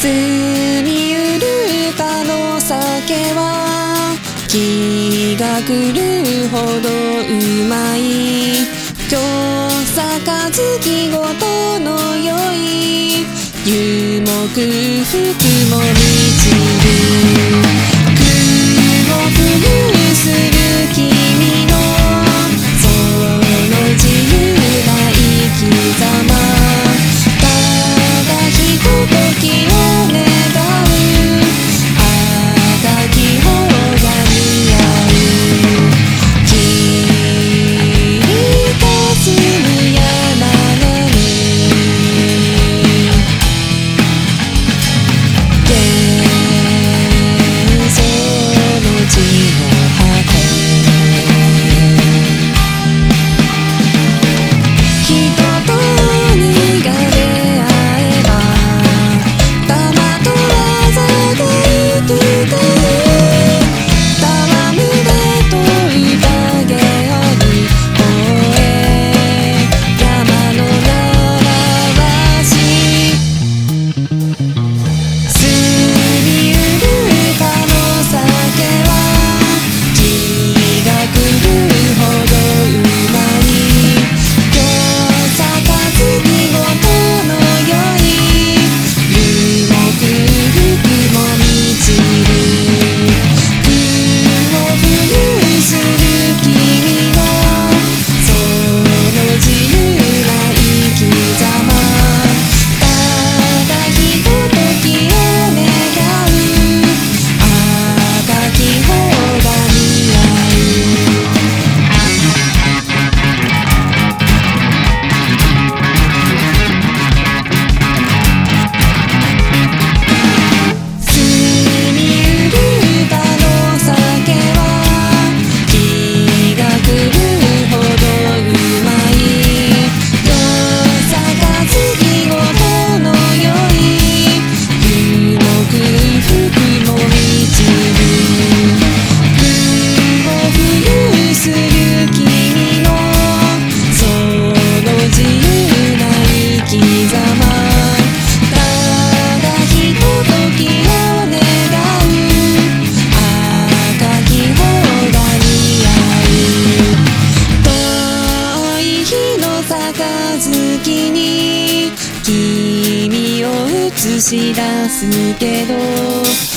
澄みゆるかの酒は気が狂うほどうまい。今日杯ごとの酔い、遊牧服も満ちる。苦を冬する君のその自由な生き様、ただひとときを願う赤き方が似合う。切り霞む山の上、幻想の地の果て、人と鬼が出会えば玉と技が生きてる。戯れと宴をに終え、山の習わし澄みゆるかの酒は気が狂うほどうまい。今日杯ごとの酔い、遊牧服も満ちる。苦を冬する君のその自由な生き様、ただひとときを願う赤き方が似合う。澄みゆるかの酒は気が狂うほどうまい。今日杯ごとの酔い、遊牧服も満ちる。苦を冬する君のその自由な生き様、ただひとときを願う赤き方が似合う。遠い日の杯に君を映し出すけど